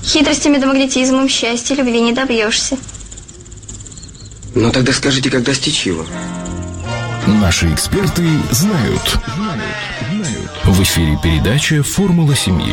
Хитростями да магнетизмом счастья любви не добьешься. Ну тогда скажите, как достичь его? Наши эксперты знают. В эфире передача «Формула семьи».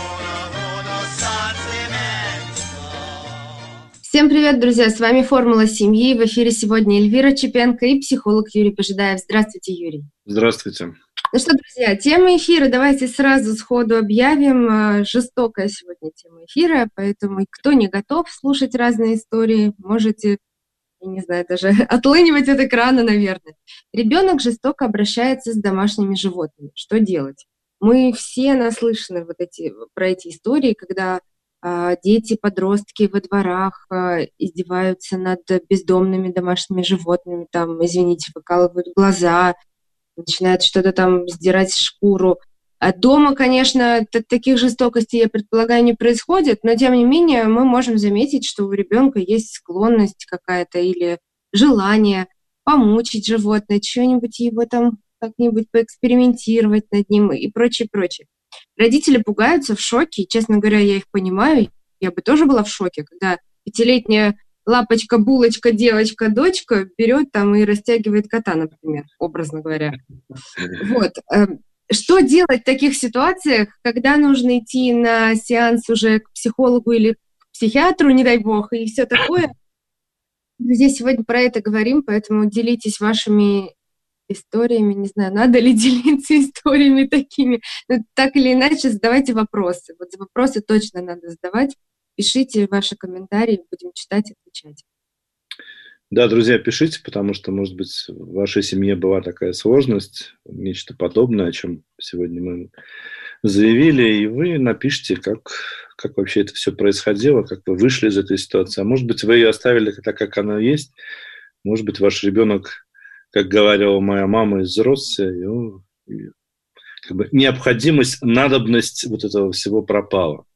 Всем привет, друзья! С вами «Формула семьи». В эфире сегодня Эльвира Чепенко и психолог Юрий Пожидаев. Здравствуйте, Юрий. Здравствуйте. Ну что, друзья, тема эфира давайте сразу сходу объявим. Жестокая сегодня тема эфира, поэтому кто не готов слушать разные истории, можете, я не знаю, даже отлынивать от экрана, наверное. Ребенок жестоко обращается с домашними животными. Что делать? Мы все наслышаны про эти истории, когда дети, подростки во дворах издеваются над бездомными домашними животными, там, извините, выкалывают глаза, начинают что-то там сдирать шкуру. А дома, конечно, таких жестокостей, я предполагаю, не происходит, но тем не менее мы можем заметить, что у ребенка есть склонность какая-то или желание помучить животное, что-нибудь его там как-нибудь поэкспериментировать над ним и прочее, прочее. Родители пугаются, в шоке, и, честно говоря, я их понимаю, я бы тоже была в шоке, когда 5-летняя лапочка, булочка, девочка, дочка берет там и растягивает кота, например, образно говоря. Вот. Что делать в таких ситуациях, когда нужно идти на сеанс уже к психологу или к психиатру, не дай бог, и все такое? Друзья, сегодня про это говорим, поэтому делитесь вашими историями, не знаю, надо ли делиться историями такими, но так или иначе задавайте вопросы. Вот вопросы точно надо задавать. Пишите ваши комментарии, будем читать и отвечать. Да, друзья, пишите, потому что, может быть, в вашей семье была такая сложность, нечто подобное, о чем сегодня мы заявили, и вы напишите, как вообще это все происходило, как вы вышли из этой ситуации. А может быть, вы ее оставили так, как она есть. Может быть, ваш ребенок, как говорила моя мама, изросся, и как бы необходимость, надобность вот этого всего пропала.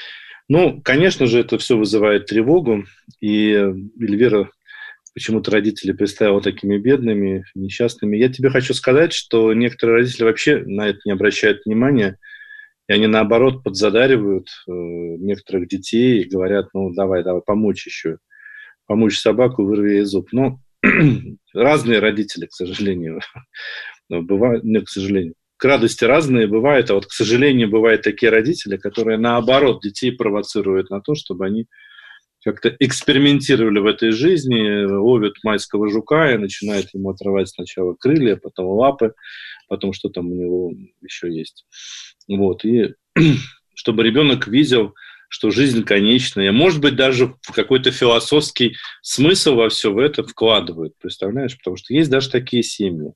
Ну, конечно же, это все вызывает тревогу, и Эльвира почему-то родители представила такими бедными, несчастными. Я тебе хочу сказать, что некоторые родители вообще на это не обращают внимания, и они, наоборот, подзадаривают некоторых детей и говорят, ну, давай, помочь еще, помочь собаку, вырви ей зуб. Ну, разные родители, к сожалению, бывают, нет, к сожалению. К радости разные бывают, а вот, к сожалению, бывают такие родители, которые, наоборот, детей провоцируют на то, чтобы они как-то экспериментировали в этой жизни, ловят майского жука и начинают ему отрывать сначала крылья, потом лапы, потом что там у него еще есть. Вот. И чтобы ребенок видел, что жизнь конечная, может быть, даже в какой-то философский смысл во все это вкладывают, представляешь? Потому что есть даже такие семьи.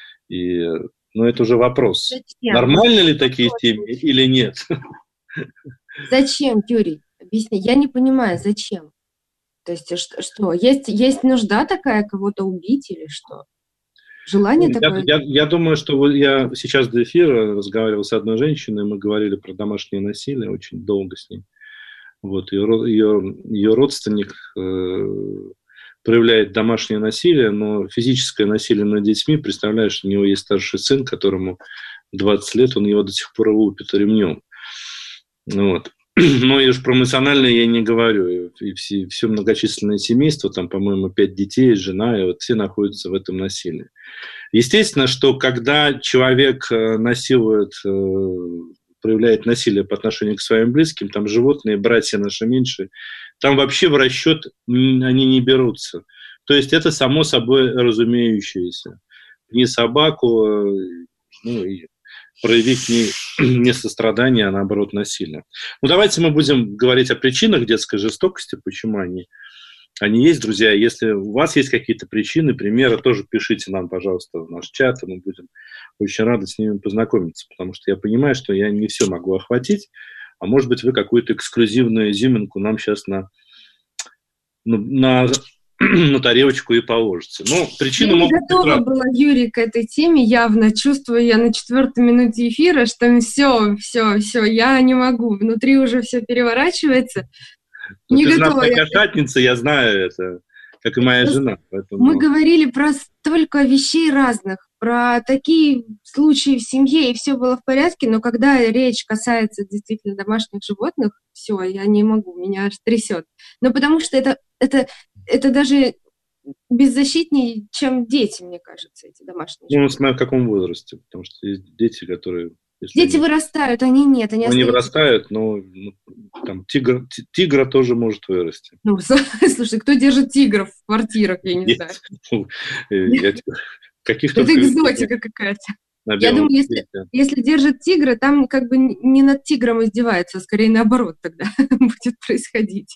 И но это уже вопрос. Зачем? Нормально ли такие семьи или нет? Зачем, Юрий? Объясни. Я не понимаю, зачем? То есть что? Есть нужда такая кого-то убить или что? Желание такое? Я думаю, что я сейчас до эфира разговаривал с одной женщиной, мы говорили про домашнее насилие очень долго с ней. Вот, ее родственник проявляет домашнее насилие, но физическое насилие над детьми, представляешь, у него есть старший сын, которому 20 лет, он его до сих пор лупит ремнем. Вот. Но и уж про эмоциональное я не говорю. И все многочисленное семейство, там, по-моему, 5 детей, жена, и вот все находятся в этом насилии. Естественно, что когда человек насилует, проявляет насилие по отношению к своим близким, там животные, братья наши меньшие, там вообще в расчет они не берутся. То есть это само собой разумеющееся. Не собаку, и проявить не сострадание, а наоборот насилие. Ну, давайте мы будем говорить о причинах детской жестокости, почему они есть, друзья. Если у вас есть какие-то причины, примеры, тоже пишите нам, пожалуйста, в наш чат, и мы будем очень рады с ними познакомиться, потому что я понимаю, что я не все могу охватить, а может быть, вы какую-то эксклюзивную изюминку нам сейчас на тарелочку и положите. Но причины могут быть разные. Я не готова была, Юрий, к этой теме явно. Чувствую я на 4-й минуте эфира, что все, я не могу. Внутри уже все переворачивается. Не ты готова. Ты кошатница, я знаю это, как и моя жена. Поэтому... Мы говорили про столько вещей разных. про такие случаи в семье, и все было в порядке, но когда речь касается действительно домашних животных, все, я не могу, меня аж трясет. Но потому что это даже беззащитнее, чем дети, мне кажется, эти домашние Ну, животные. смотря в каком возрасте, потому что есть дети, которые... Дети вырастают, они нет, они Они остаются. вырастают, но там тигра тоже может вырасти. Ну, слушай, кто держит тигров в квартирах, я не знаю. Каких-то... Это экзотика какая-то. Я думаю, если держит тигра, там как бы не над тигром издевается, а скорее наоборот тогда будет происходить.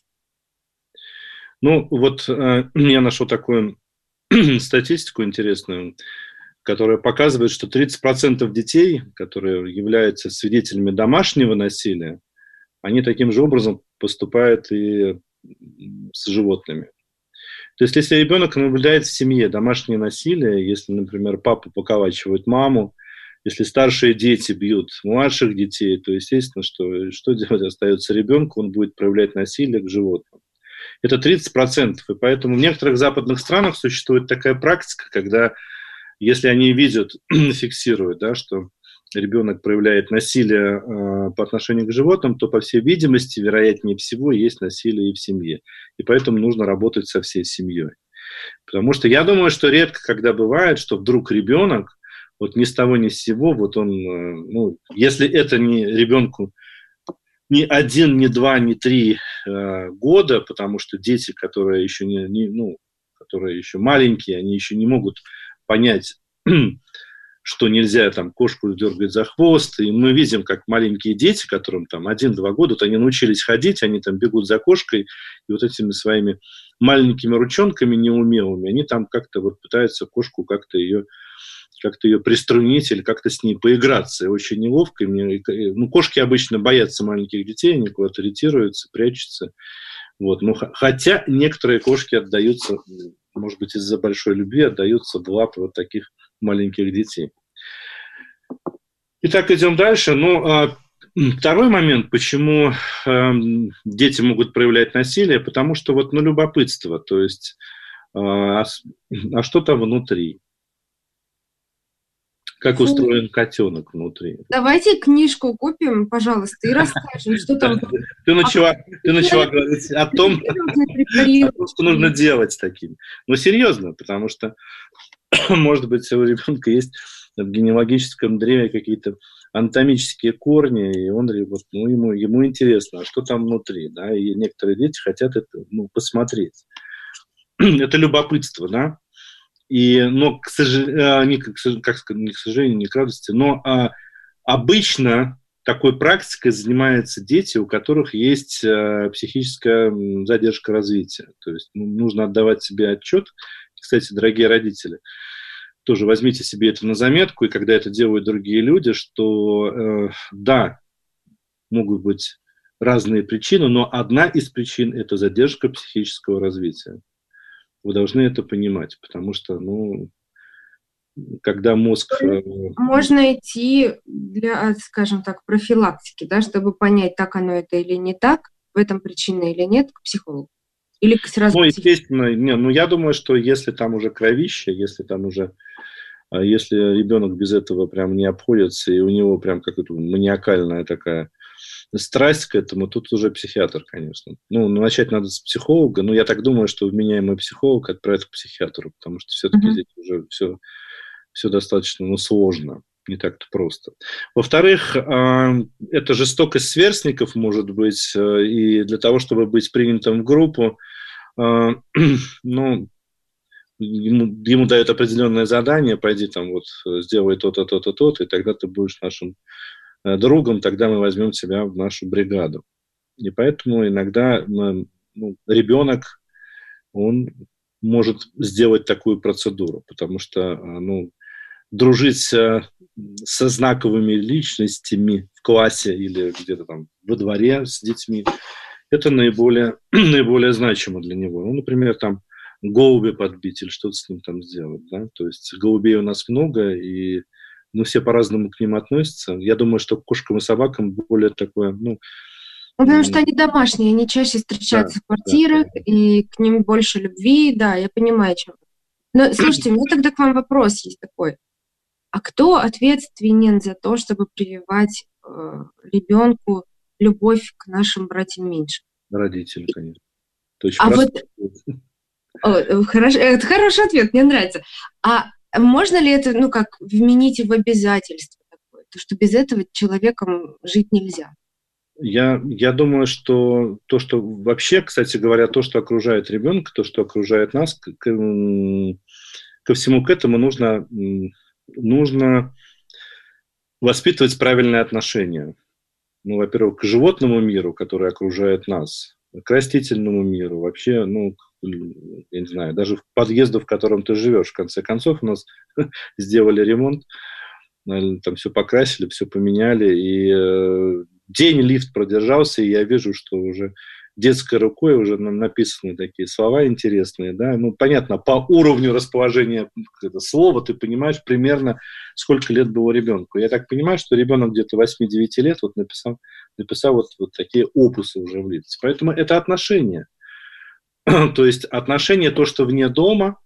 Ну, вот я нашел такую статистику интересную, которая показывает, что 30% детей, которые являются свидетелями домашнего насилия, они таким же образом поступают и с животными. То есть, если ребенок наблюдает в семье домашнее насилие, если, например, папа поколачивает маму, если старшие дети бьют младших детей, то, естественно, что делать остается ребенку, он будет проявлять насилие к животным. Это 30%, и поэтому в некоторых западных странах существует такая практика, когда, если они видят, фиксируют, да, что ребенок проявляет насилие по отношению к животным, то, по всей видимости, вероятнее всего, есть насилие и в семье. И поэтому нужно работать со всей семьей. Потому что я думаю, что редко когда бывает, что вдруг ребенок, вот ни с того ни с сего, вот он, ну, если это не ребенку ни 1, ни 2, ни 3 года, потому что дети, которые еще которые еще маленькие, они еще не могут понять, что нельзя там кошку дергать за хвост. И мы видим, как маленькие дети, которым там 1-2 года, вот они научились ходить, они там бегут за кошкой, и вот этими своими маленькими ручонками неумелыми, они там как-то вот пытаются кошку как-то ее приструнить или как-то с ней поиграться. И очень неловко. Ну, кошки обычно боятся маленьких детей, они куда-то ретируются, прячутся. Вот. Но, хотя некоторые кошки отдаются, может быть, из-за большой любви, отдаются в лапы вот таких маленьких детей. Итак, идем дальше. Ну, второй момент, почему дети могут проявлять насилие, потому что вот, ну, любопытство, то есть, а что там внутри? Как устроен котенок внутри? Давайте книжку купим, пожалуйста, и расскажем, что там. Ты начала говорить о том, что нужно делать с таким. Но серьезно, потому что, может быть, у ребенка есть в генеалогическом древе какие-то анатомические корни, и он, ну, ему интересно, а что там внутри, да, и некоторые дети хотят это, ну, посмотреть. Это любопытство, да. Но, к сожалению, не к сожалению, не к радости, но обычно такой практикой занимаются дети, у которых есть психическая задержка развития. То есть нужно отдавать себе отчет. Кстати, дорогие родители, тоже возьмите себе это на заметку, и когда это делают другие люди, что да, могут быть разные причины, но одна из причин – это задержка психического развития. Вы должны это понимать, потому что, ну, когда мозг... Можно идти для, скажем так, профилактики, да, чтобы понять, так оно это или не так, в этом причина или нет, к психологу. Или сразу... Ну, естественно, я думаю, что если там уже кровище, если ребенок без этого прям не обходится, и у него прям какая-то маниакальная такая страсть к этому, тут уже психиатр, конечно. Ну, начать надо с психолога, но я так думаю, что вменяемый психолог отправит к психиатру, потому что все-таки здесь уже все достаточно, сложно, не так-то просто. Во-вторых, это жестокость сверстников, может быть, и для того, чтобы быть принятым в группу, ну, ему дают определенное задание, пойди там вот, сделай то-то, то-то, то-то, и тогда ты будешь нашим другом, тогда мы возьмем тебя в нашу бригаду. И поэтому иногда ребенок, он может сделать такую процедуру, потому что дружить со знаковыми личностями в классе или где-то там во дворе с детьми, это наиболее значимо для него. Ну, например, там голубя подбить или что-то с ним там сделать. Да? То есть голубей у нас много, и все по-разному к ним относятся. Я думаю, что к кошкам и собакам более такое... Потому что они домашние, они чаще встречаются в квартирах, и к ним больше любви, да, я понимаю, чем. Но, слушайте, у меня тогда к вам вопрос есть такой. А кто ответственен за то, чтобы прививать ребенку любовь к нашим братьям меньшим? Родители, конечно. Это очень А простой хорошо, это хороший ответ, мне нравится. А можно ли это, вменить в обязательство такое, то, что без этого человеком жить нельзя? Я думаю, что то, что вообще, кстати говоря, то, что окружает ребенка, то, что окружает нас, ко всему к этому нужно воспитывать правильное отношение. Во-первых, к животному миру, который окружает нас, к растительному миру, вообще, я не знаю, даже в подъезду, в котором ты живешь. В конце концов, у нас сделали ремонт, там все покрасили, все поменяли, и день лифт продержался, и я вижу, что уже детской рукой уже написаны такие слова интересные, да, понятно, по уровню расположения слова ты понимаешь примерно, сколько лет было ребенку. Я так понимаю, что ребенок где-то 8-9 лет написал вот такие опусы уже в лице. Поэтому это отношения. То есть отношение, то, что вне дома,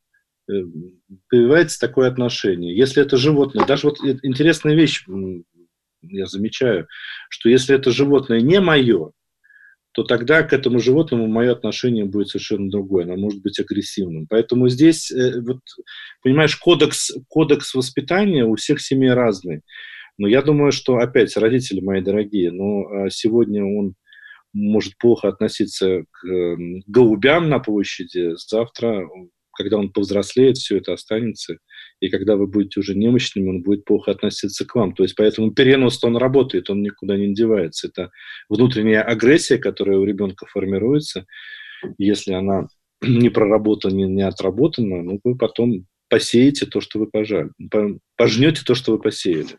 появляется такое отношение. Если это животное, даже вот интересная вещь, я замечаю, что если это животное не мое, то тогда к этому животному мое отношение будет совершенно другое, оно может быть агрессивным. Поэтому здесь, понимаешь, кодекс воспитания у всех семей разный. Но я думаю, что, опять, родители мои дорогие, сегодня он может плохо относиться к голубям на площади, завтра, когда он повзрослеет, все это останется, и когда вы будете уже немощными, он будет плохо относиться к вам. То есть поэтому перенос, он работает, он никуда не девается. Это внутренняя агрессия, которая у ребенка формируется. Если она не проработана, не отработана, вы потом посеете то, что вы пожали. Пожнете то, что вы посеяли.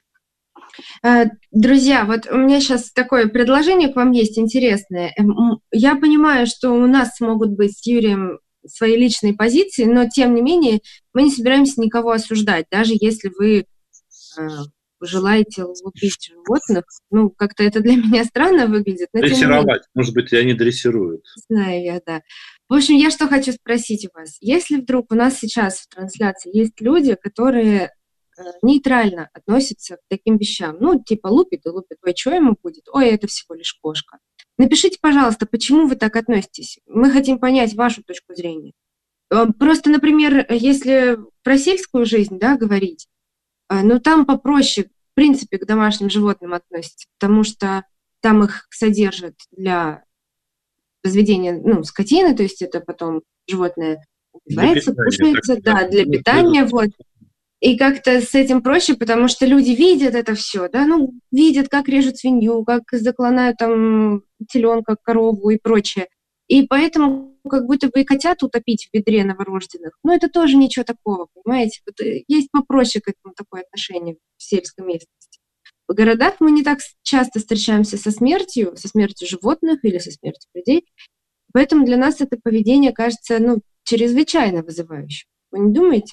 Друзья, вот у меня сейчас такое предложение к вам есть интересное. Я понимаю, что у нас могут быть с Юрием свои личные позиции, но тем не менее мы не собираемся никого осуждать, даже если вы желаете лупить животных. Как-то это для меня странно выглядит. Но дрессировать, может быть, они дрессируют. Знаю я, да. В общем, я что хочу спросить у вас. Если вдруг у нас сейчас в трансляции есть люди, которые нейтрально относятся к таким вещам, лупит и лупит, ой, что ему будет? Ой, это всего лишь кошка. Напишите, пожалуйста, почему вы так относитесь. Мы хотим понять вашу точку зрения. Просто, например, если про сельскую жизнь, говорить, там попроще, в принципе, к домашним животным относятся, потому что там их содержат для разведения, скотины, то есть это потом животное убивается, кушается, для питания, вот. И как-то с этим проще, потому что люди видят это все, видят, как режут свинью, как закланают там теленка, корову и прочее. И поэтому как будто бы и котят утопить в ведре новорожденных. Это тоже ничего такого, понимаете? Вот есть попроще к этому такое отношение в сельской местности. В городах мы не так часто встречаемся со смертью животных или со смертью людей. Поэтому для нас это поведение кажется, чрезвычайно вызывающим. Вы не думаете?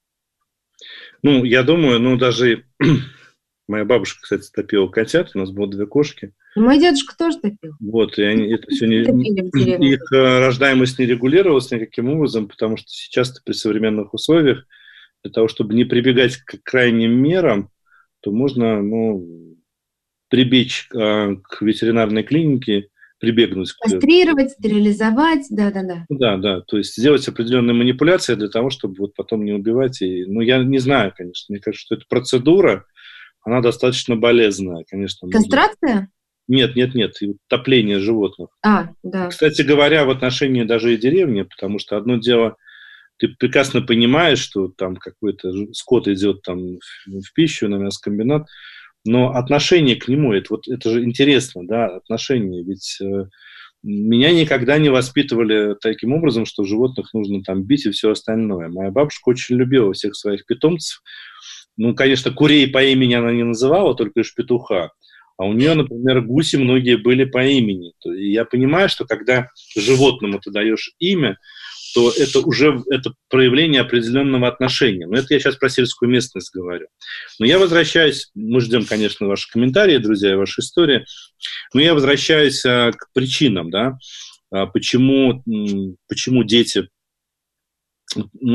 Я думаю, даже моя бабушка, кстати, топила котят, у нас было 2 кошки. Мой дедушка тоже топил. Вот, и это все их рождаемость не регулировалась никаким образом, потому что сейчас при современных условиях для того, чтобы не прибегать к крайним мерам, то можно, прибечь к ветеринарной клинике, прибегнуть к... Кастрировать, стерилизовать, да. Да, то есть сделать определенные манипуляции для того, чтобы вот потом не убивать. Я не знаю, конечно, мне кажется, что эта процедура, она достаточно болезненная, конечно. Кастрация? Нет, топление животных. Да. Кстати говоря, в отношении даже и деревни, потому что одно дело, ты прекрасно понимаешь, что там какой-то скот идет там в пищу, на мясокомбинат, но отношение к нему, это же интересно, отношение, ведь меня никогда не воспитывали таким образом, что животных нужно там бить и все остальное. Моя бабушка очень любила всех своих питомцев. Конечно, курей по имени она не называла, только лишь петуха. А у нее, например, гуси многие были по имени. И я понимаю, что когда животному ты даешь имя, то это уже проявление определенного отношения. Но это я сейчас про сельскую местность говорю. Но я возвращаюсь, мы ждем, конечно, ваши комментарии, друзья, ваши истории, но я возвращаюсь к причинам, почему дети,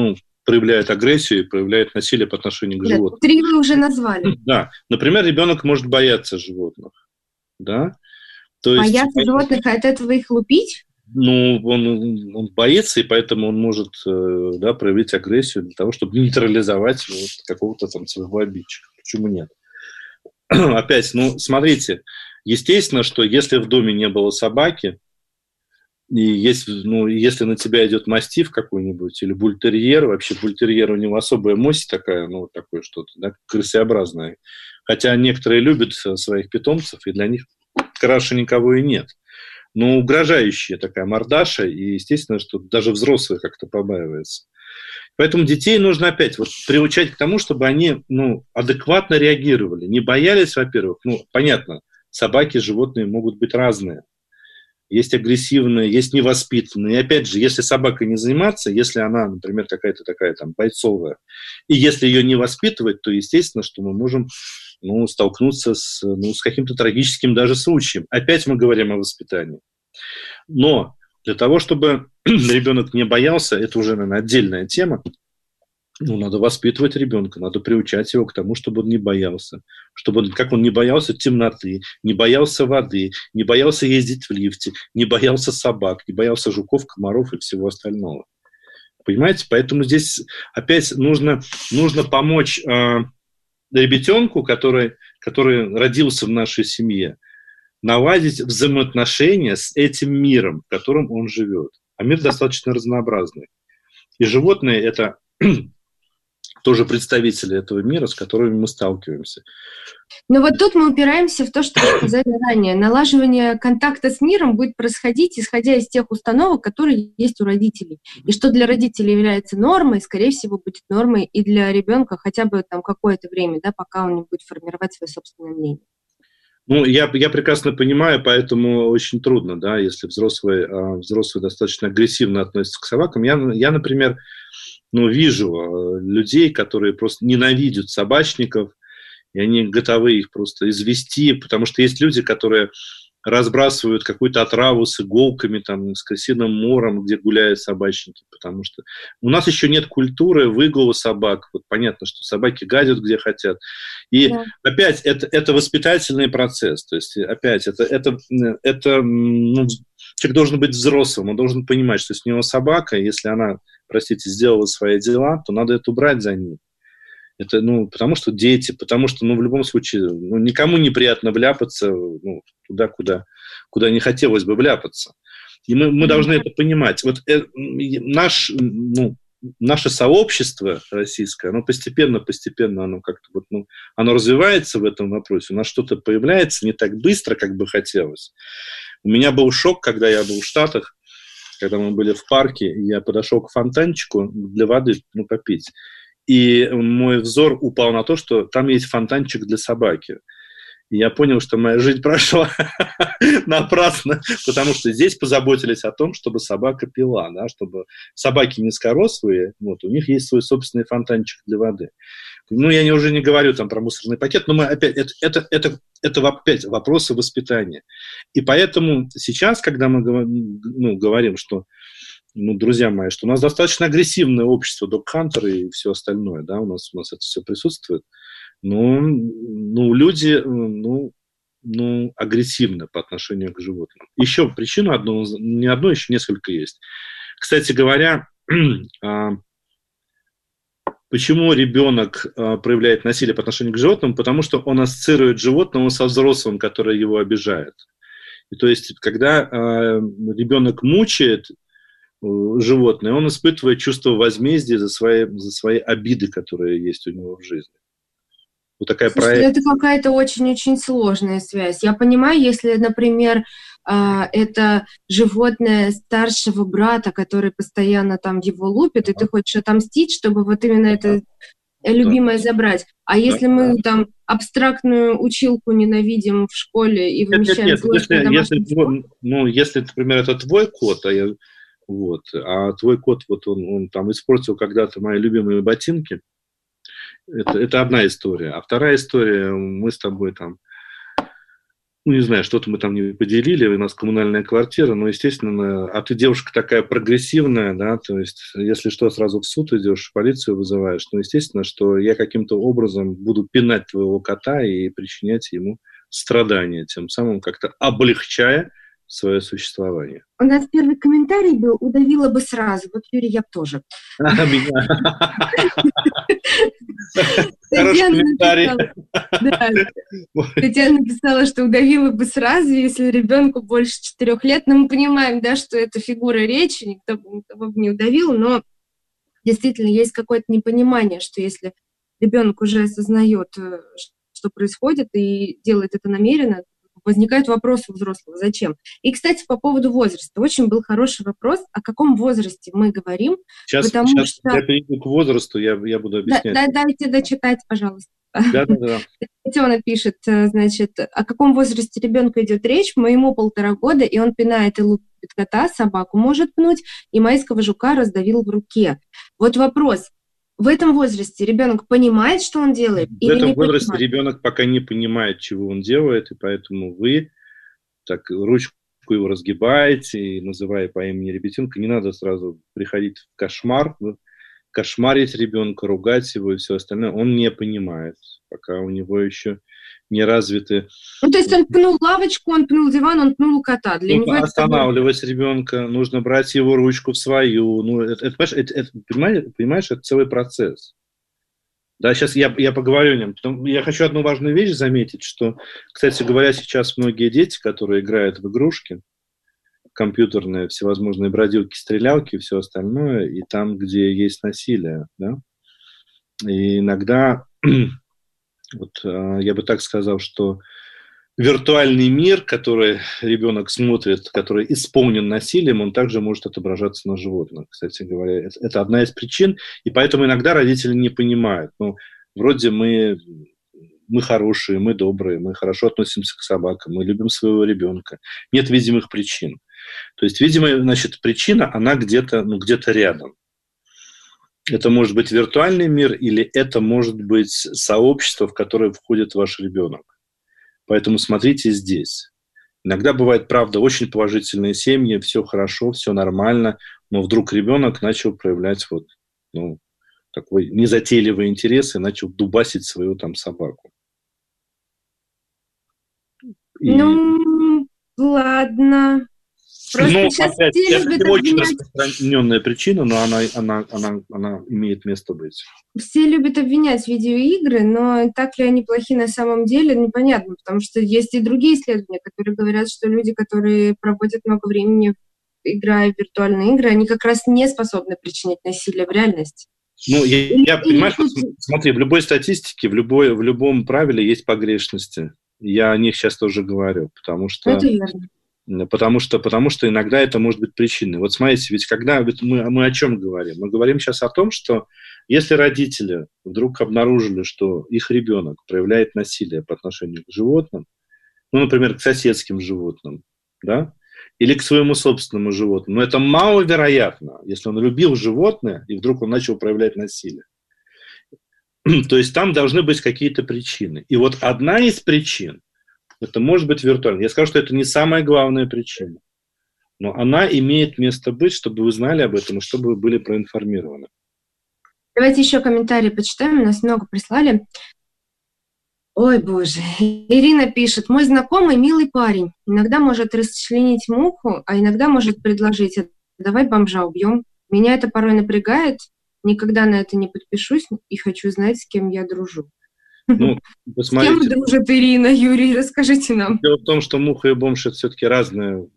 проявляет агрессию и проявляет насилие по отношению к животным. 3 вы уже назвали. Да, например, ребенок может бояться животных, да. То есть, Бояться животных, а от этого их лупить? ну, он боится, и поэтому он может, да, проявить агрессию для того, чтобы нейтрализовать вот какого-то там своего обидчика. Почему нет? Опять, ну, смотрите, естественно, что если в доме не было собаки, и если на тебя идет мастиф какой-нибудь или бультерьер, вообще бультерьер, у него особая мощь такая, ну, такое что-то, да, крысеобразное. Хотя некоторые любят своих питомцев, и для них краше никого и нет. Но угрожающая такая мордаша, и естественно, что даже взрослые как-то побаиваются. Поэтому детей нужно опять вот приучать к тому, чтобы они, ну, адекватно реагировали, не боялись, во-первых. Ну, понятно, собаки, животные могут быть разные. Есть агрессивные, есть невоспитанные. И опять же, если собакой не заниматься, если она, например, какая-то такая там бойцовая, и если ее не воспитывать, то естественно, что мы можем, ну, столкнуться с каким-то трагическим даже случаем. Опять мы говорим о воспитании. Но для того, чтобы ребенок не боялся, это уже, наверное, отдельная тема. Ну, надо воспитывать ребенка, надо приучать его к тому, чтобы он не боялся. Как он не боялся темноты, не боялся воды, не боялся ездить в лифте, не боялся собак, не боялся жуков, комаров и всего остального. Понимаете? Поэтому здесь опять нужно помочь ребятенку, который родился в нашей семье, наладить взаимоотношения с этим миром, в котором он живет. А мир достаточно разнообразный. И животные – это тоже представители этого мира, с которыми мы сталкиваемся. Но вот тут мы упираемся в то, что вы сказали ранее. Налаживание контакта с миром будет происходить, исходя из тех установок, которые есть у родителей. И что для родителей является нормой, скорее всего, будет нормой и для ребенка хотя бы там какое-то время, да, пока он не будет формировать свое собственное мнение. Ну, я прекрасно понимаю, поэтому очень трудно, да, если взрослые достаточно агрессивно относятся к собакам. Я, например, вижу людей, которые просто ненавидят собачников, и они готовы их просто извести, потому что есть люди, которые разбрасывают какую-то отраву с иголками, там, с крысиным мором, где гуляют собачники, потому что у нас еще нет культуры выгула собак. Вот понятно, что собаки гадят, где хотят. И опять, это воспитательный процесс. То есть, опять, человек должен быть взрослым, он должен понимать, что если у него собака, если она, простите, сделала свои дела, то надо это убрать за ней. Это, потому что дети, потому что, в любом случае, никому неприятно вляпаться туда, куда не хотелось бы вляпаться. И мы должны это понимать. Вот наше сообщество российское, оно постепенно, оно как-то оно развивается в этом вопросе. У нас что-то появляется не так быстро, как бы хотелось. У меня был шок, когда я был в Штатах, когда мы были в парке, и я подошел к фонтанчику для воды, попить. И мой взор упал на то, что там есть фонтанчик для собаки. И я понял, что моя жизнь прошла напрасно, потому что здесь позаботились о том, чтобы собака пила, да, чтобы собаки низкорослые, у них есть свой собственный фонтанчик для воды. Я уже не говорю там про мусорный пакет, но мы опять, это опять вопросы воспитания. И поэтому сейчас, когда мы говорим, что друзья мои, что у нас достаточно агрессивное общество, дог-хантеры и все остальное, да, у нас это все присутствует. Люди, агрессивны по отношению к животным. Еще причину не одну, еще несколько есть. Кстати говоря, почему ребенок проявляет насилие по отношению к животным? Потому что он ассоциирует животного со взрослым, который его обижает. И то есть, когда ребенок мучает животное, он испытывает чувство возмездия за свои обиды, которые есть у него в жизни. Вот такая Это какая-то очень-очень сложная связь. Я понимаю, если, например, это животное старшего брата, который постоянно там его лупит, и ты хочешь отомстить, чтобы вот именно это любимое забрать. А если мы там абстрактную училку ненавидим в школе и вымещаем злость на домашнем животном? Если, например, это твой кот, а твой кот, он там испортил когда-то мои любимые ботинки, это одна история. А вторая история, мы с тобой там ну, не знаю, что-то мы там не поделили, у нас коммунальная квартира, но, естественно, а ты девушка такая прогрессивная, да, то есть, если что, сразу в суд идешь, полицию вызываешь, ну, естественно, что я каким-то образом буду пинать твоего кота и причинять ему страдания, тем самым как-то облегчая свое существование. У нас первый комментарий был: удавила бы сразу. Вот, Юрий, я бы тоже. Хороший комментарий. Татьяна написала, что удавила бы сразу, если ребенку больше 4 лет. Но мы понимаем, да, что это фигура речи, никто бы не удавил, но действительно есть какое-то непонимание, что если ребенок уже осознает, что происходит, и делает это намеренно, возникает вопрос у взрослого: зачем? И, кстати, по поводу возраста. Очень был хороший вопрос, о каком возрасте мы говорим. Сейчас что... я перейду к возрасту, я буду объяснять. Дайте дочитать, пожалуйста. Да. Татьяна пишет, значит, о каком возрасте ребенка идет речь? Моему 1,5 года, и он пинает и лупит кота, собаку может пнуть, и майского жука раздавил в руке. Вот вопрос. В этом возрасте ребенок понимает, что он делает? В этом возрасте ребенок пока не понимает, чего он делает, и поэтому вы так ручку его разгибаете, и называя по имени ребятенка, не надо сразу приходить в кошмар, кошмарить ребенка, ругать его и все остальное. Он не понимает, пока у него еще не развиты... Ну, то есть он пнул лавочку, он пнул диван, он пнул кота. Для него останавливать ребенка, нужно брать его ручку в свою. Ну, понимаешь, это целый процесс. Да, сейчас я поговорю о нем. Я хочу одну важную вещь заметить, что, кстати говоря, сейчас многие дети, которые играют в игрушки, компьютерные, всевозможные бродилки, стрелялки и все остальное, и там, где есть насилие, да, и иногда... Вот я бы так сказал, что виртуальный мир, который ребенок смотрит, который исполнен насилием, он также может отображаться на животных. Кстати говоря, это одна из причин, и поэтому иногда родители не понимают. Ну, вроде мы хорошие, мы добрые, мы хорошо относимся к собакам, мы любим своего ребенка. Нет видимых причин. То есть, видимо, значит, причина, она где-то рядом. Это может быть виртуальный мир, или это может быть сообщество, в которое входит ваш ребенок. Поэтому смотрите здесь. Иногда бывает, правда, очень положительные семьи, все хорошо, все нормально, но вдруг ребенок начал проявлять такой незатейливый интерес и начал дубасить свою там собаку. Ну, ладно. Просто опять, это не очень распространенная причина, но она имеет место быть. Все любят обвинять видеоигры, но так ли они плохи на самом деле, непонятно, потому что есть и другие исследования, которые говорят, что люди, которые проводят много времени, играя в виртуальные игры, они как раз не способны причинять насилие в реальности. Ну, я понимаю, смотри, в любой статистике, в любом правиле есть погрешности. Я о них сейчас тоже говорю, потому что... Это верно. Потому что иногда это может быть причиной. Вот смотрите, ведь мы о чем говорим? Мы говорим сейчас о том, что если родители вдруг обнаружили, что их ребенок проявляет насилие по отношению к животным, ну, например, к соседским животным, да, или к своему собственному животному, но это маловероятно, если он любил животное, и вдруг он начал проявлять насилие. То есть там должны быть какие-то причины. И вот одна из причин, это может быть виртуально. Я скажу, что это не самая главная причина. Но она имеет место быть, чтобы вы знали об этом и чтобы вы были проинформированы. Давайте еще комментарии почитаем. У нас много прислали. Ой, боже. Ирина пишет. Мой знакомый милый парень. Иногда может расчленить муху, а иногда может предложить: давай бомжа убьем. Меня это порой напрягает. Никогда на это не подпишусь и хочу знать, с кем я дружу. Ну, с кем дружит Ирина, Юрий? Расскажите нам. Дело в том, что муха и бомж – это все-таки разные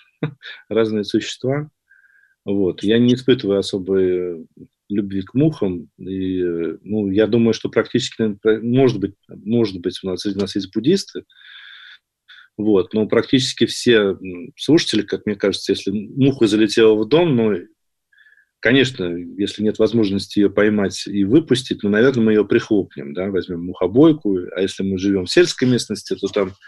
существа. Вот. Я не испытываю особой любви к мухам. И, я думаю, что практически, может быть, у нас есть буддисты, вот, но практически все слушатели, как мне кажется, если муха залетела в дом, конечно, если нет возможности ее поймать и выпустить, наверное, мы ее прихлопнем, да, возьмем мухобойку, а если мы живем в сельской местности, то там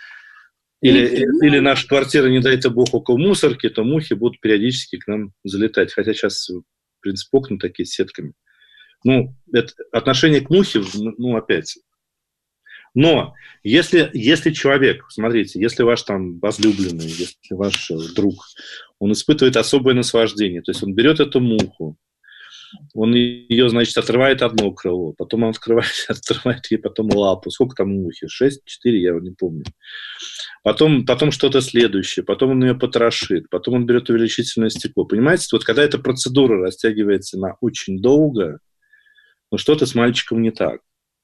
или наша квартира, не дай бог, около мусорки, то мухи будут периодически к нам залетать, хотя сейчас, в принципе, окна такие с сетками. Это отношение к мухе, опять. Но если человек, смотрите, если ваш там возлюбленный, если ваш друг, он испытывает особое наслаждение, то есть он берет эту муху, он ее, значит, отрывает одно крыло, потом он отрывает ей потом лапу. Сколько там мухи? 6, 4, я не помню. Потом что-то следующее, потом он ее потрошит, потом он берет увеличительное стекло. Понимаете, вот когда эта процедура растягивается на очень долго, ну что-то с мальчиком не так.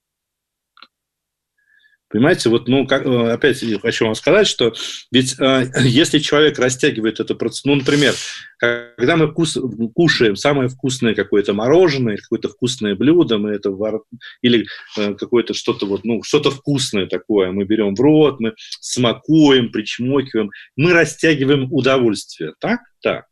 Понимаете, вот, ну, опять хочу вам сказать, что ведь если человек растягивает эту процедуру, ну, например, когда мы кушаем самое вкусное какое-то мороженое, какое-то вкусное блюдо, мы это или какое-то что-то вот, ну, что-то вкусное такое, мы берем в рот, мы смакуем, причмокиваем, мы растягиваем удовольствие, так? Так.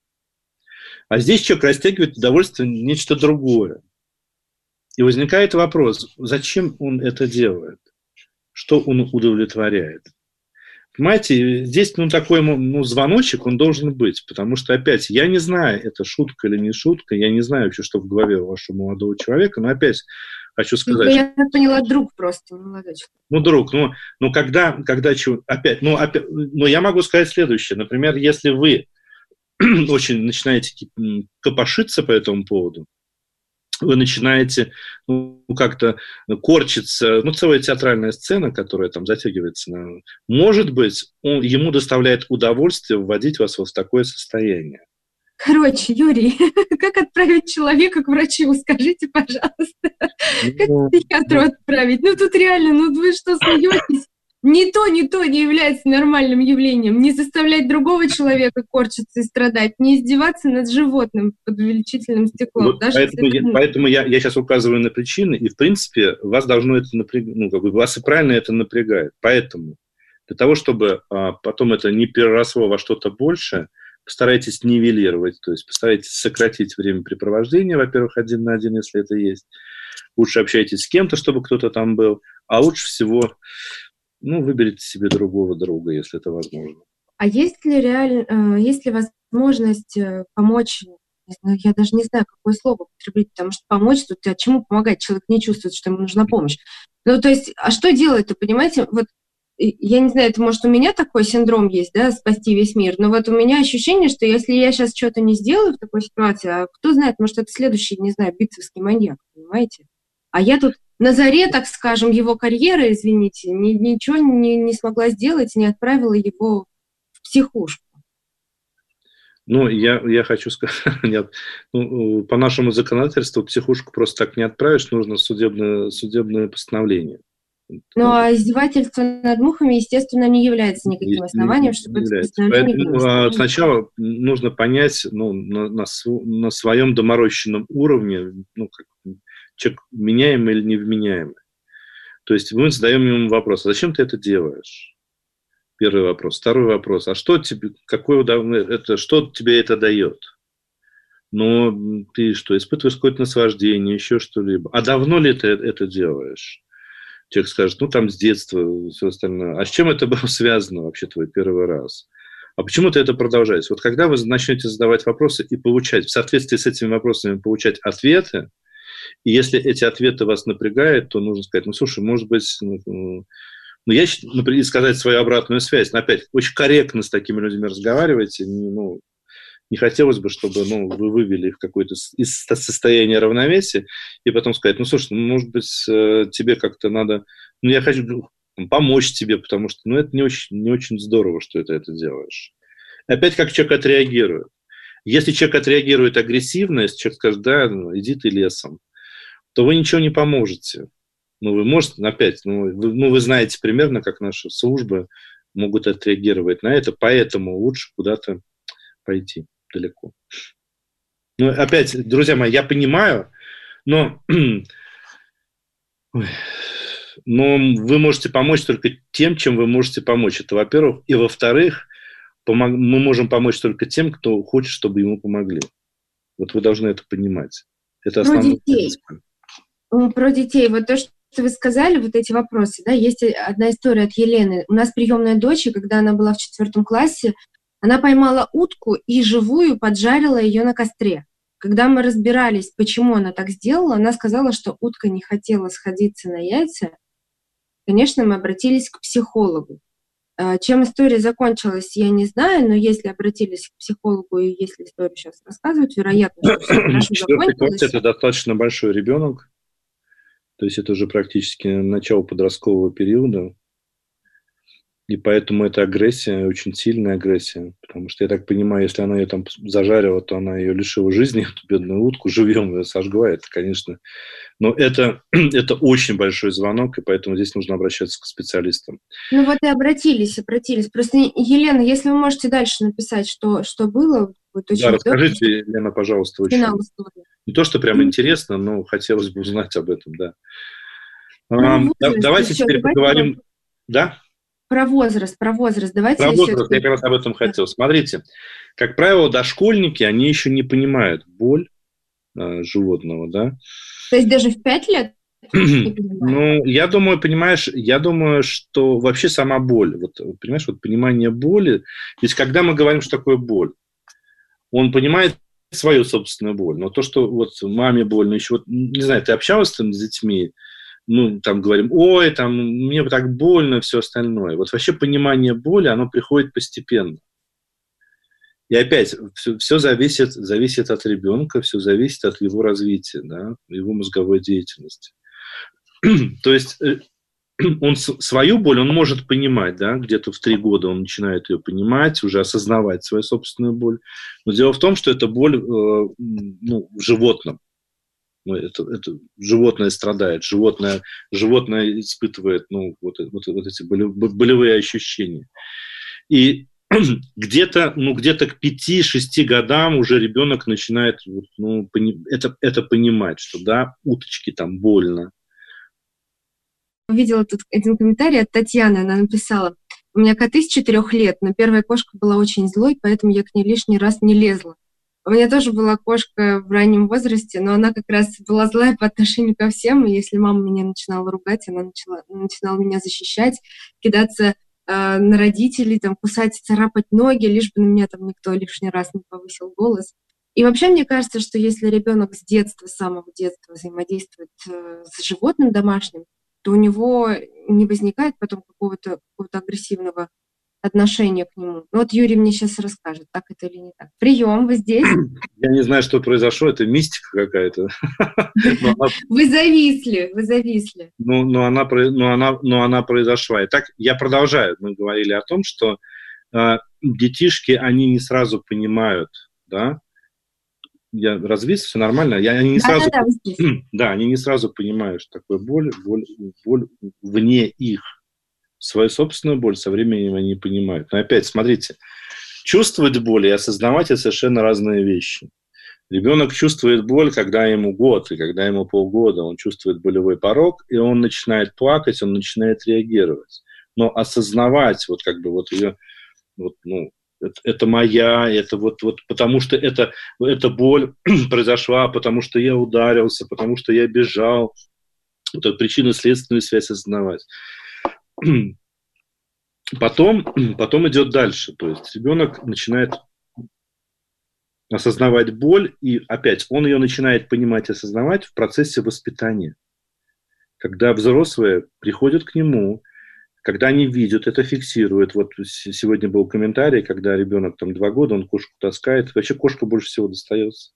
А здесь человек растягивает удовольствие нечто другое. И возникает вопрос, зачем он это делает? Что он удовлетворяет. Понимаете, здесь такой звоночек, он должен быть, потому что, опять, я не знаю, это шутка или не шутка, я не знаю вообще, что в голове у вашего молодого человека, но опять хочу сказать... Я поняла, друг просто, молодой человек. Ну, друг, когда опять, я могу сказать следующее, например, если вы очень начинаете копошиться по этому поводу, вы начинаете как-то корчиться, целая театральная сцена, которая там затягивается, может быть, ему доставляет удовольствие вводить вас в такое состояние. Короче, Юрий, как отправить человека к врачу? Скажите, пожалуйста. Как к психиатру отправить? Тут реально, вы что, смеетесь? Ни то не является нормальным явлением. Не заставлять другого человека корчиться и страдать, не издеваться над животным под увеличительным стеклом. Поэтому я сейчас указываю на причины, и, в принципе, вас должно это напрягать, вас и правильно это напрягает. Поэтому для того, чтобы потом это не переросло во что-то большее, постарайтесь нивелировать, то есть постарайтесь сократить времяпрепровождение, во-первых, 1 на 1, если это есть. Лучше общайтесь с кем-то, чтобы кто-то там был, а лучше всего... выберите себе другого друга, если это возможно. А есть ли возможность помочь, я даже не знаю, какое слово употребить, потому что помочь тут, чему помогать? Человек не чувствует, что ему нужна помощь. То есть, а что делать-то, понимаете? Вот, я не знаю, это может у меня такой синдром есть, да, спасти весь мир, но вот у меня ощущение, что если я сейчас что-то не сделаю в такой ситуации, а кто знает, может, это следующий, не знаю, битцевский маньяк, понимаете? А я тут на заре, так скажем, его карьеры, извините, ничего не смогла сделать, не отправила его в психушку. Я хочу сказать, нет, по нашему законодательству психушку просто так не отправишь, нужно судебное постановление. А издевательство над мухами, естественно, не является никаким основанием, чтобы это постановление было. Сначала нужно понять, на своем доморощенном уровне, человек меняемый или невменяемый. То есть мы задаем ему вопрос, а зачем ты это делаешь? Первый вопрос. Второй вопрос, а что тебе, что тебе это дает? Ты что, испытываешь какое-то наслаждение, еще что-либо? А давно ли ты это делаешь? Человек скажет, с детства, все остальное. А с чем это было связано вообще твой первый раз? А почему ты это продолжаешь? Вот когда вы начнете задавать вопросы и получать, в соответствии с этими вопросами, получать ответы, и если эти ответы вас напрягают, то нужно сказать, слушай, может быть, например, сказать свою обратную связь. Но опять, очень корректно с такими людьми разговаривайте. Не хотелось бы, чтобы вы вывели их в какое-то из состояния равновесия, и потом сказать, слушай, может быть, тебе как-то надо... я хочу помочь тебе, потому что это не очень здорово, что ты это делаешь. Опять, как человек отреагирует. Если человек отреагирует агрессивно, если человек скажет, да, иди ты лесом, то вы ничего не поможете. Вы можете, опять, вы знаете примерно, как наши службы могут отреагировать на это, поэтому лучше куда-то пойти далеко. Опять, друзья мои, я понимаю, но вы можете помочь только тем, чем вы можете помочь. Это, во-первых. И, во-вторых, мы можем помочь только тем, кто хочет, чтобы ему помогли. Вот вы должны это понимать. Это основной принцип. Про детей. Вот то, что вы сказали, вот эти вопросы, да, есть одна история от Елены. У нас приемная дочь, и когда она была в 4 классе, она поймала утку и живую поджарила ее на костре. Когда мы разбирались, почему она так сделала, она сказала, что утка не хотела сходиться на яйца, конечно, мы обратились к психологу. Чем история закончилась, я не знаю, но если обратились к психологу и если историю сейчас рассказывать, вероятно, что все хорошо Четвертый класс – закончилось. это достаточно большой ребенок, то есть это уже практически начало подросткового периода, и поэтому это агрессия, очень сильная агрессия, потому что, я так понимаю, если она ее там зажарила, то она ее лишила жизни, эту бедную утку, живьем ее сожгла, это, конечно... Но это очень большой звонок, и поэтому здесь нужно обращаться к специалистам. Ну вот и обратились. Просто, Елена, если вы можете дальше написать, что было, будет очень Да, расскажите, Елена, пожалуйста, очень. Финал истории. Не то, что прям интересно, но хотелось бы узнать об этом, да. Давайте еще, теперь поговорим... Да? Про возраст. Давайте Про возраст, я как раз об этом хотел. Смотрите, как правило, дошкольники, они еще не понимают боль животного, да. То есть даже в 5 лет? Ну, я думаю, что вообще сама боль, вот, понимаешь, вот понимание боли, то есть когда мы говорим, что такое боль, он понимает свою собственную боль, но то, что вот маме больно, еще вот, не знаю, ты общалась там с детьми, ну, там говорим, ой, там, мне так больно, все остальное. Вот вообще понимание боли, оно приходит постепенно. И опять, все зависит от ребенка, все зависит от его развития, да, его мозговой деятельности. То есть он свою боль, он может понимать, да, где-то в 3 года он начинает ее понимать, уже осознавать свою собственную боль. Но дело в том, что это боль в животном. Это животное страдает, животное испытывает вот эти болевые ощущения. И где-то к 5-6 годам уже ребенок начинает это понимать, что да, уточке там больно. Увидела тут один комментарий от Татьяны, она написала: у меня коты с 4 лет, но первая кошка была очень злой, поэтому я к ней лишний раз не лезла. У меня тоже была кошка в раннем возрасте, но она как раз была злая по отношению ко всем, и если мама меня начинала ругать, она начинала меня защищать, кидаться на родителей, там, кусать, царапать ноги, лишь бы на меня там никто лишний раз не повысил голос. И вообще мне кажется, что если ребенок с самого детства взаимодействует с животным домашним, то у него не возникает потом какого-то агрессивного отношения к нему. Ну вот Юрий мне сейчас расскажет, так это или не так. Прием, вы здесь? Я не знаю, что произошло, это мистика какая-то. Вы зависли. Но она произошла. Итак, я продолжаю. Мы говорили о том, что детишки, они не сразу понимают, да? Я развис, все нормально. Они не сразу понимают, что такое боль вне их. Свою собственную боль со временем они понимают. Но опять, смотрите, чувствовать боль и осознавать – это совершенно разные вещи. Ребенок чувствует боль, когда ему год, и когда ему полгода. Он чувствует болевой порог, и он начинает плакать, он начинает реагировать. Но осознавать ее, это моя, это потому что эта боль произошла, потому что я ударился, потому что я бежал. Это причинно-следственную связь осознавать. Потом идет дальше. То есть ребенок начинает осознавать боль, и опять он ее начинает понимать и осознавать в процессе воспитания. Когда взрослые приходят к нему, когда они видят, это фиксируют. Вот сегодня был комментарий, когда ребенок 2 года, он кошку таскает. Вообще кошка больше всего достается.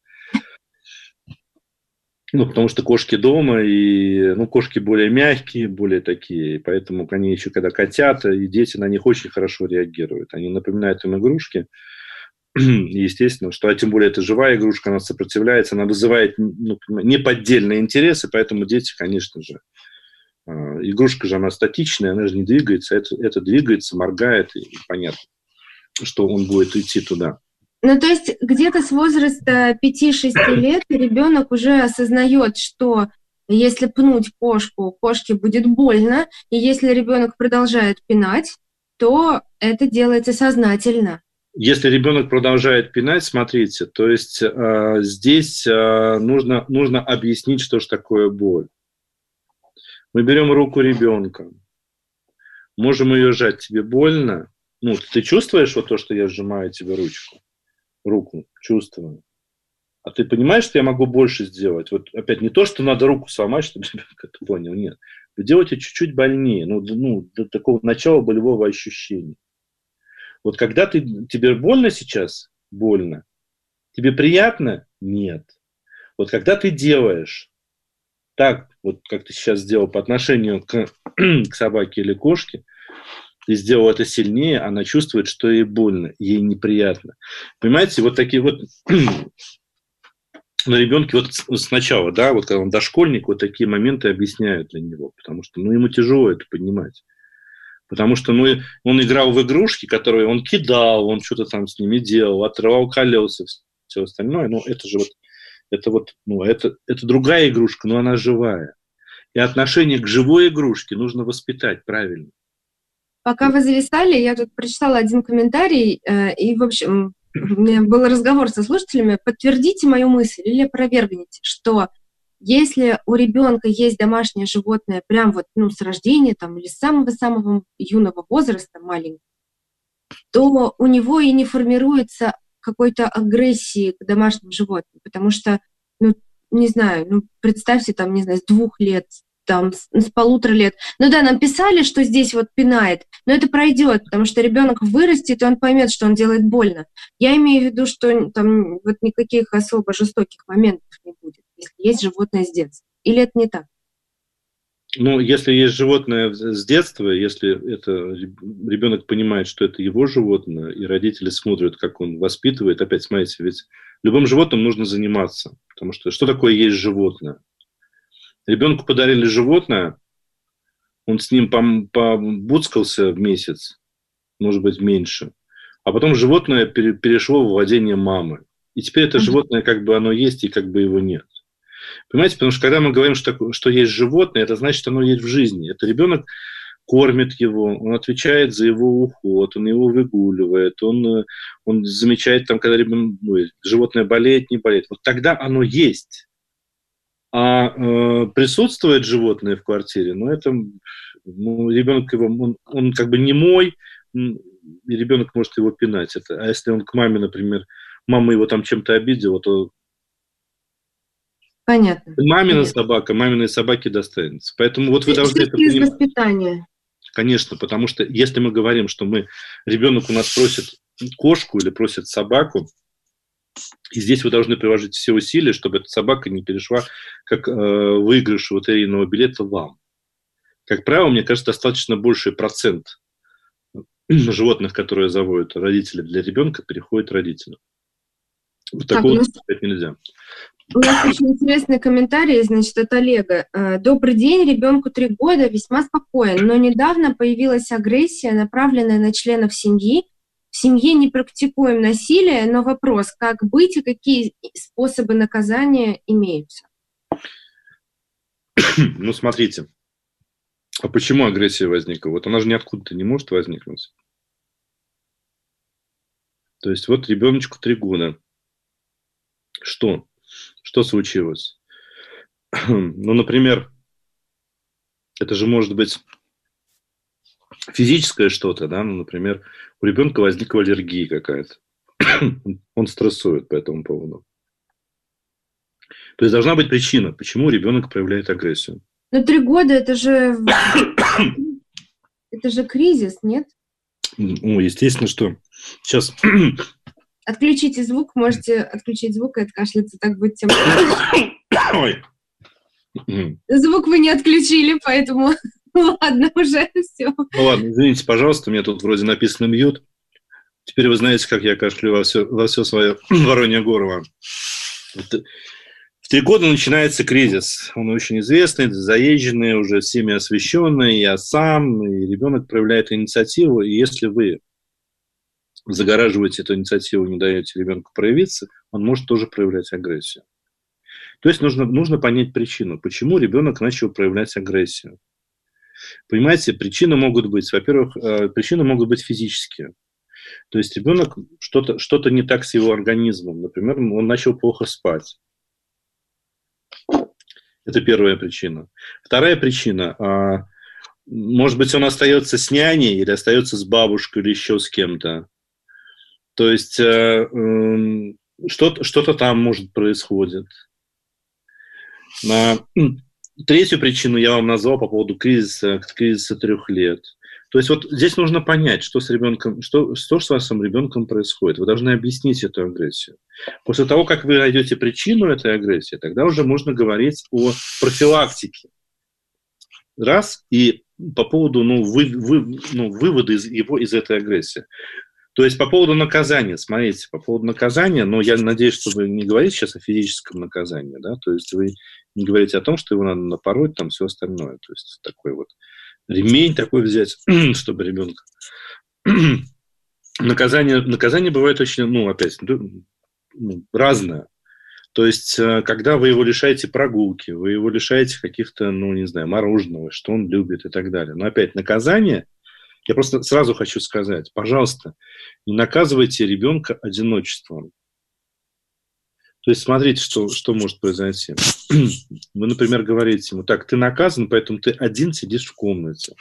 Потому что кошки дома, и кошки более мягкие, более такие, поэтому они еще когда котята, и дети на них очень хорошо реагируют. Они напоминают им игрушки, естественно, что, тем более это живая игрушка, она сопротивляется, она вызывает неподдельные интересы, поэтому дети, конечно же, игрушка же она статичная, она же не двигается, это двигается, моргает, и понятно, что он будет идти туда. Ну, то есть где-то с возраста 5-6 лет ребенок уже осознает, что если пнуть кошку, кошке будет больно, и если ребенок продолжает пинать, то это делается сознательно. Если ребенок продолжает пинать, смотрите, то есть здесь нужно объяснить, что же такое боль. Мы берем руку ребенка, можем ее сжать, тебе больно? Ты чувствуешь то, что я сжимаю тебе руку, чувствую. А ты понимаешь, что я могу больше сделать? Вот опять не то, что надо руку сломать, чтобы ребенок это понял, нет. вы делаете чуть-чуть больнее, до такого начала болевого ощущения. Вот когда тебе больно сейчас? Больно. Тебе приятно? Нет. Вот когда ты делаешь так, вот как ты сейчас сделал по отношению к собаке или кошке, ты сделал это сильнее, она чувствует, что ей больно, ей неприятно. Понимаете, вот такие вот на ребенке вот сначала, да, вот когда он дошкольник, вот такие моменты объясняют для него, потому что, ему тяжело это понимать. Потому что, он играл в игрушки, которые он кидал, он что-то там с ними делал, отрывал колеса, все остальное, это другая игрушка, но она живая. И отношение к живой игрушке нужно воспитать правильно. Пока вы зависали, я тут прочитала один комментарий, и, в общем, у меня был разговор со слушателями. Подтвердите мою мысль или опровергните, что если у ребенка есть домашнее животное прям вот, с рождения там, или с самого-самого юного возраста, маленького, то у него и не формируется какой-то агрессии к домашним животным, потому что, не знаю, представьте, там, не знаю, с 2 лет, там, с 1,5 лет. Нам писали, что здесь вот пинает, но это пройдет, потому что ребенок вырастет, и он поймет, что он делает больно. Я имею в виду, что там вот никаких особо жестоких моментов не будет, если есть животное с детства. Или это не так? Если есть животное с детства, если ребенок понимает, что это его животное, и родители смотрят, как он воспитывает, опять смотрите, ведь любым животным нужно заниматься, потому что такое есть животное? Ребенку подарили животное, он с ним побуцкался в месяц, может быть, меньше, а потом животное перешло в владение мамы. И теперь это животное как бы оно есть, и как бы его нет. Понимаете, потому что когда мы говорим, что есть животное, это значит, оно есть в жизни. Это ребенок кормит его, он отвечает за его уход, он его выгуливает, он замечает, когда животное болеет, не болеет. Вот тогда оно есть. А присутствует животное в квартире, это ребенок его, он как бы немой, и ребенок может его пинать. А если он к маме, например, мама его там чем-то обидела, то понятно. Маминой собаке достанется. Поэтому вот вы должны это понимать. Воспитание. Конечно, потому что если мы говорим, что ребенок у нас просит кошку или просит собаку, и здесь вы должны приложить все усилия, чтобы эта собака не перешла как выигрыш лотерейного билета вам. Как правило, мне кажется, достаточно больший процент животных, которые заводят родители для ребенка, переходит родителям. Вот такого сказать нельзя. У нас очень интересный комментарий, от Олега. Добрый день, ребенку 3 года, весьма спокоен, но недавно появилась агрессия, направленная на членов семьи. В семье не практикуем насилие, но вопрос, как быть и какие способы наказания имеются? Смотрите, а почему агрессия возникла? Вот она же ниоткуда-то не может возникнуть. То есть вот ребеночку 3 года. Что? Что случилось? Например, это же может быть физическое что-то, да? Например, у ребенка возникла аллергия какая-то. Он стрессует по этому поводу. То есть должна быть причина, почему ребенок проявляет агрессию. 3 года это же кризис, нет? Естественно, что сейчас... Отключите звук, можете отключить звук и откашляться, так будет тем. Ой. Звук вы не отключили, поэтому ладно, уже все. Ладно, извините, пожалуйста, у меня тут вроде написано мьют. Теперь вы знаете, как я кашлю во все свое воронье горло. В 3 года начинается кризис. Он очень известный, заезженный, уже всеми освещенный. Я сам, и ребенок проявляет инициативу. И если вы загораживаете эту инициативу, не даете ребенку проявиться, он может тоже проявлять агрессию. То есть нужно понять причину, почему ребенок начал проявлять агрессию. Понимаете, причины могут быть, во-первых, причины могут быть физические. То есть ребенок что-то не так с его организмом. Например, он начал плохо спать. Это первая причина. Вторая причина, может быть, он остается с няней или остается с бабушкой или еще с кем-то. То есть что-то там может происходить. Третью причину я вам назвал по поводу кризиса 3 лет. То есть вот здесь нужно понять, что с ребенком, что с вашим ребенком происходит. Вы должны объяснить эту агрессию. После того, как вы найдете причину этой агрессии, тогда уже можно говорить о профилактике. Раз, и по поводу вывода из этой агрессии. То есть по поводу наказания, смотрите, по поводу наказания, но я надеюсь, что вы не говорите сейчас о физическом наказании, да, то есть вы не говорите о том, что его надо напороть, там все остальное, то есть такой вот ремень такой взять, чтобы ребенка... Наказание бывает очень, опять, разное. То есть, когда вы его лишаете прогулки, вы его лишаете каких-то, мороженого, что он любит и так далее. Но опять, наказание, я просто сразу хочу сказать, пожалуйста, не наказывайте ребенка одиночеством. То есть, смотрите, что может произойти. Вы, например, говорите ему, так, ты наказан, поэтому ты один сидишь в комнате.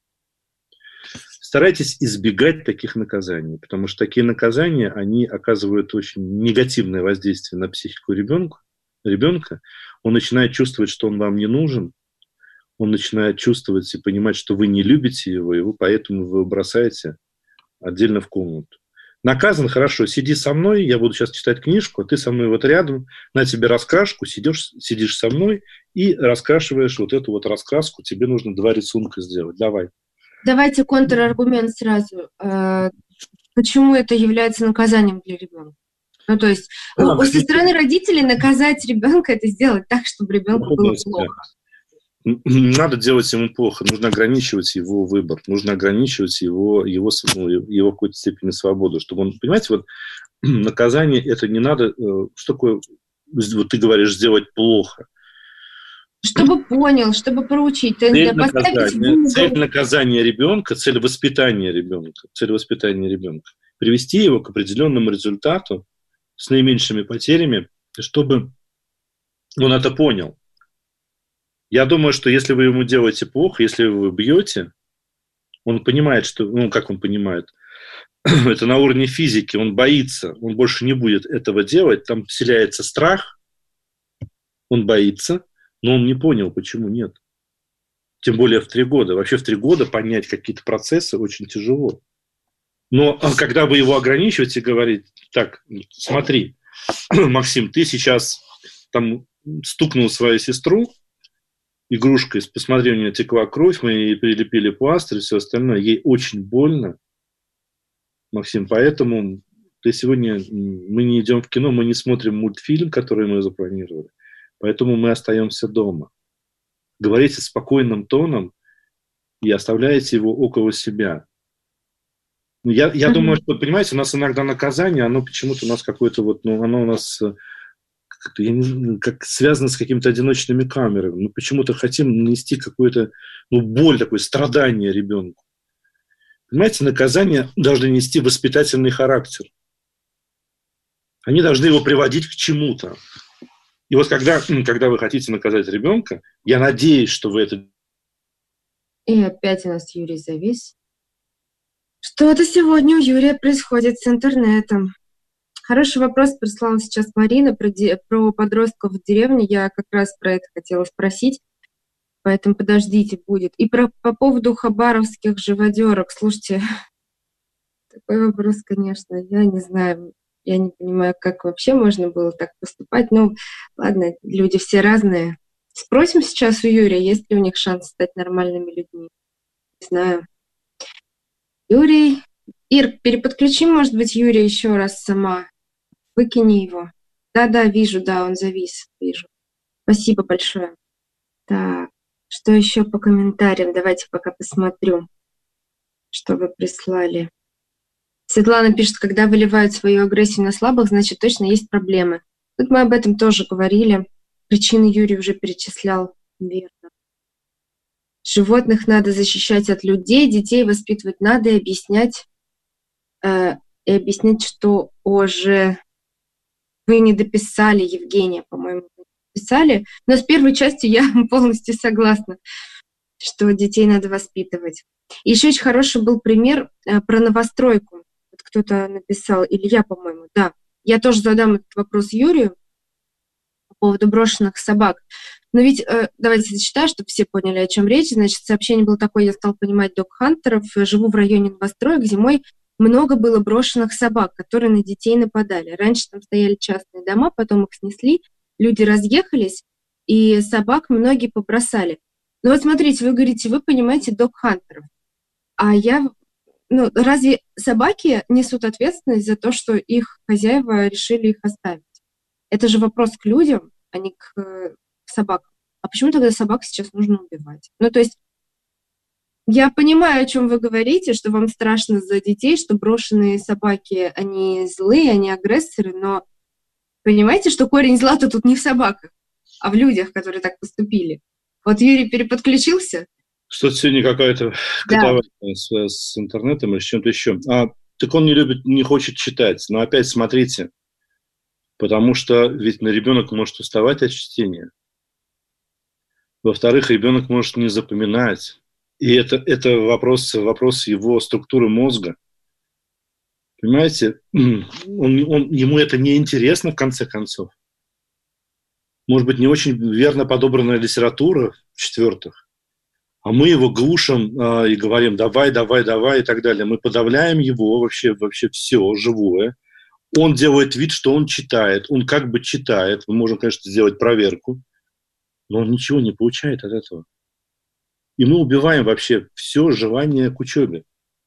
Старайтесь избегать таких наказаний, потому что такие наказания, они оказывают очень негативное воздействие на психику ребенка. Он начинает чувствовать, что он вам не нужен, он начинает чувствовать и понимать, что вы не любите его, поэтому вы его бросаете отдельно в комнату. Наказан, хорошо, сиди со мной, я буду сейчас читать книжку, а ты со мной вот рядом, на тебе раскрашку, сидишь со мной и раскрашиваешь вот эту вот раскраску, тебе нужно 2 рисунка сделать, давай. Давайте контраргумент сразу. Почему это является наказанием для ребенка? Ну, то есть, со стороны родителей наказать ребенка — это сделать так, чтобы ребенку было плохо. Не надо делать ему плохо, нужно ограничивать его выбор, нужно ограничивать его в какой-то степени свободу, чтобы он, понимаете, вот наказание это не надо, что такое, вот ты говоришь, сделать плохо. Чтобы понял, чтобы проучить. Цель наказания ребенка, цель воспитания ребенка, привести его к определенному результату с наименьшими потерями, чтобы он это понял. Я думаю, что если вы ему делаете плохо, если вы его бьете, он понимает, что, как он понимает, это на уровне физики, он боится, он больше не будет этого делать, там вселяется страх, он боится, но он не понял, почему нет. Тем более в 3 года. Вообще в 3 года понять какие-то процессы очень тяжело. Но когда вы его ограничиваете и говорите, так, смотри, Максим, ты сейчас там стукнул свою сестру игрушкой, посмотри, у нее текла кровь, мы ей прилепили пластырь и все остальное. Ей очень больно, Максим, поэтому мы не идем в кино, мы не смотрим мультфильм, который мы запланировали. Поэтому мы остаемся дома. Говорите спокойным тоном и оставляете его около себя. Я думаю, что, понимаете, у нас иногда наказание, оно почему-то у нас какое-то оно у нас как связано с какими-то одиночными камерами. Мы почему-то хотим нанести какую-то боль, такое страдание ребенку. Понимаете, наказания должны нести воспитательный характер. Они должны его приводить к чему-то. И вот когда вы хотите наказать ребенка, я надеюсь, что вы это... И опять у нас Юрий завис. Что-то сегодня у Юрия происходит с интернетом. Хороший вопрос прислала сейчас Марина про подростков в деревне. Я как раз про это хотела спросить, поэтому подождите, будет. И по поводу хабаровских живодерок. Слушайте, такой вопрос, конечно, я не знаю. Я не понимаю, как вообще можно было так поступать. Ну, ладно, люди все разные. Спросим сейчас у Юрия, есть ли у них шанс стать нормальными людьми. Не знаю. Юрий. Ир, переподключи, может быть, Юрия еще раз сама. Выкини его. Да, вижу, он завис. Вижу. Спасибо большое. Так, что еще по комментариям? Давайте пока посмотрю, что вы прислали. Светлана пишет, когда выливают свою агрессию на слабых, значит, точно есть проблемы. Тут мы об этом тоже говорили. Причины Юрий уже перечислял. Верно. Животных надо защищать от людей, детей воспитывать надо и объяснять, что уже вы не дописали, Евгения, по-моему, писали. Но с первой частью я полностью согласна, что детей надо воспитывать. И еще очень хороший был пример про новостройку. Кто-то написал, Илья, по-моему, да. Я тоже задам этот вопрос Юрию. поводу брошенных собак. Но ведь, давайте зачитаю, чтобы все поняли, о чем речь. Значит, сообщение было такое, я стал понимать док-хантеров. Живу в районе новостроек, зимой много было брошенных собак, которые на детей нападали. Раньше там стояли частные дома, потом их снесли, люди разъехались, и собак многие побросали. Но вот смотрите, вы говорите, вы понимаете док-хантеров. А разве собаки несут ответственность за то, что их хозяева решили их оставить? Это же вопрос к людям, а не к собакам. А почему тогда собак сейчас нужно убивать? То есть я понимаю, о чем вы говорите, что вам страшно за детей, что брошенные собаки, они злые, они агрессоры, но понимаете, что корень зла-то тут не в собаках, а в людях, которые так поступили. Вот Юрий переподключился. Что-то сегодня какая-то катавасия с интернетом или с чем-то еще. Так он не хочет читать. Но опять смотрите, потому что ведь ребенок может уставать от чтения. Во-вторых, ребенок может не запоминать. И это вопрос его структуры мозга. Понимаете? Ему это не интересно, в конце концов. Может быть, не очень верно подобранная литература, в-четвертых. А мы его глушим и говорим давай и так далее. Мы подавляем его вообще все живое. Он делает вид, что он читает. Он как бы читает. Мы можем, конечно, сделать проверку. Но он ничего не получает от этого. И мы убиваем вообще все желание к учебе.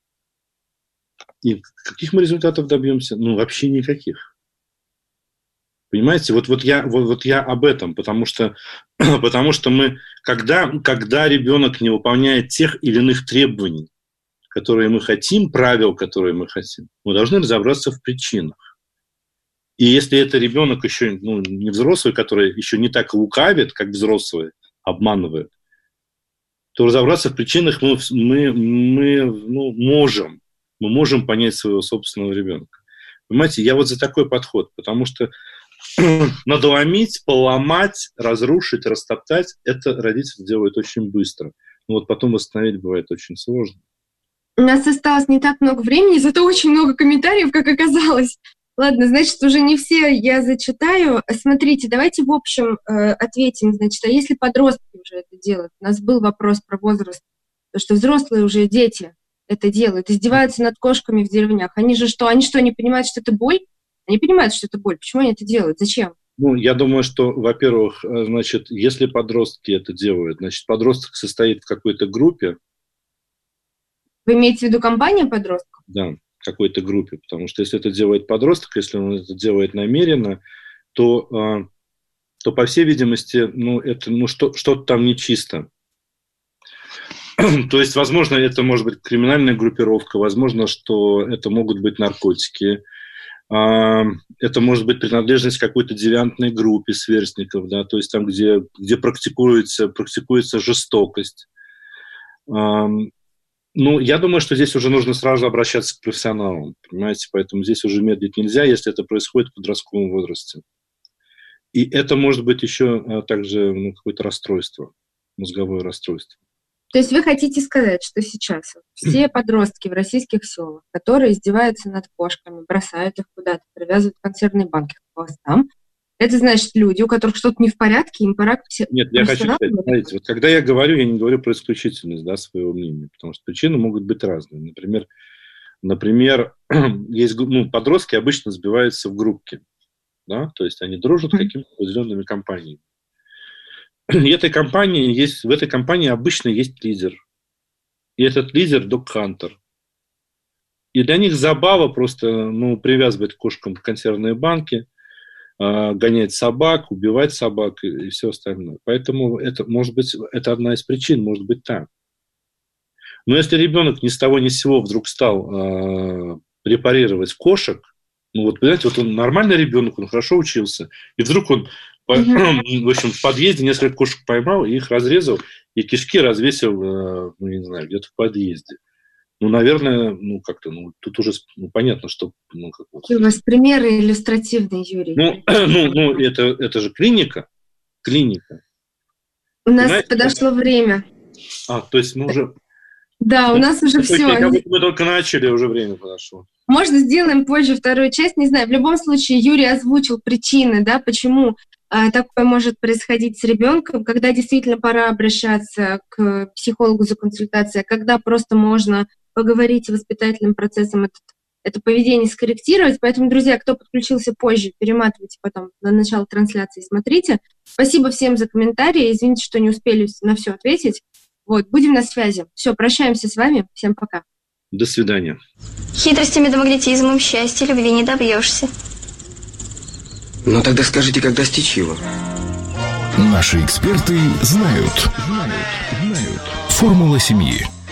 И каких мы результатов добьемся? Вообще никаких. Понимаете, вот я об этом, потому что мы, когда ребенок не выполняет тех или иных требований, которые мы хотим, правил, которые мы хотим, мы должны разобраться в причинах. И если это ребенок еще не взрослый, который еще не так лукавит, как взрослые, обманывает, то разобраться в причинах мы можем. Мы можем понять своего собственного ребенка. Понимаете, я вот за такой подход, потому что надломить, поломать, разрушить, растоптать, это родители делают очень быстро. Но вот потом восстановить бывает очень сложно. У нас осталось не так много времени, зато очень много комментариев, как оказалось. Ладно, значит, уже не все я зачитаю. Смотрите, давайте в общем ответим. Значит, а если подростки уже это делают? У нас был вопрос про возраст, то что взрослые уже дети это делают, издеваются над кошками в деревнях. Они что, не понимают, что это боль? Они понимают, что это боль. Почему они это делают? Зачем? Я думаю, что, во-первых, значит, если подростки это делают, значит, подросток состоит в какой-то группе. Вы имеете в виду компанию подростков? Да, в какой-то группе. Потому что если это делает подросток, если он это делает намеренно, то по всей видимости, это что-то там нечисто. То есть, возможно, это может быть криминальная группировка, возможно, что это могут быть наркотики, это может быть принадлежность к какой-то девиантной группе сверстников, да, то есть там, где практикуется жестокость. Я думаю, что здесь уже нужно сразу обращаться к профессионалам, понимаете, поэтому здесь уже медлить нельзя, если это происходит в подростковом возрасте. И это может быть еще также какое-то расстройство, мозговое расстройство. То есть вы хотите сказать, что сейчас все подростки в российских селах, которые издеваются над кошками, бросают их куда-то, привязывают консервные банки к хвостам, это значит люди, у которых что-то не в порядке, им пора... Нет, я хочу сказать, смотрите, вот когда я не говорю про исключительность, да, своего мнения, потому что причины могут быть разные. Например, есть, подростки обычно сбиваются в группки, да, то есть они дружат какими-то определенными компаниями. И в этой компании обычно есть лидер. И этот лидер – док-хантер. И для них забава просто привязывать к кошкам консервные банки, гонять собак, убивать собак и все остальное. Поэтому это, может быть, это одна из причин, может быть так. Но если ребенок ни с того ни с сего вдруг стал препарировать кошек, понимаете, он нормальный ребенок, он хорошо учился, и вдруг он в общем, в подъезде несколько кошек поймал, их разрезал, и кишки развесил, не знаю, где-то в подъезде. Наверное, тут уже понятно, что... У вас примеры иллюстративные, Юрий. Это же клиника. У нас подошло время. То есть мы уже... Да, у нас уже все. Мы только начали, уже время подошло. Можно сделаем позже вторую часть, не знаю. В любом случае, Юрий озвучил причины, да, почему такое может происходить с ребенком, когда действительно пора обращаться к психологу за консультацией, когда просто можно поговорить с воспитательным процессом это поведение скорректировать. Поэтому, друзья, кто подключился позже, перематывайте потом на начало трансляции, смотрите. Спасибо всем за комментарии. Извините, что не успели на все ответить. Вот, будем на связи. Все, прощаемся с вами. Всем пока. До свидания. Хитростями да магнетизмом счастья любви не добьешься. Ну тогда скажите, как достичь его? Наши эксперты знают. Формула семьи.